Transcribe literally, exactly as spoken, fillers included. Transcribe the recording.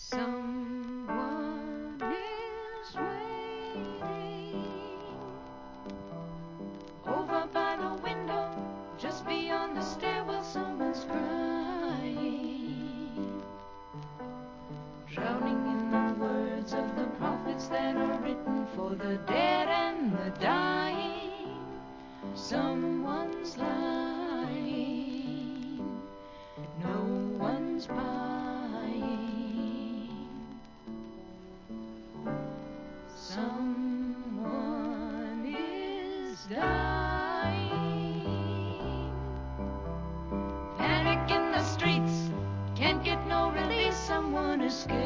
Someone is waiting over by the window, just beyond the stairwell. Someone's crying, drowning in the words of the prophets that are written for the dead and the dying. Someone's lying, no one's buying. Someone is dying. Panic in the streets, can't get no release. Someone is scared.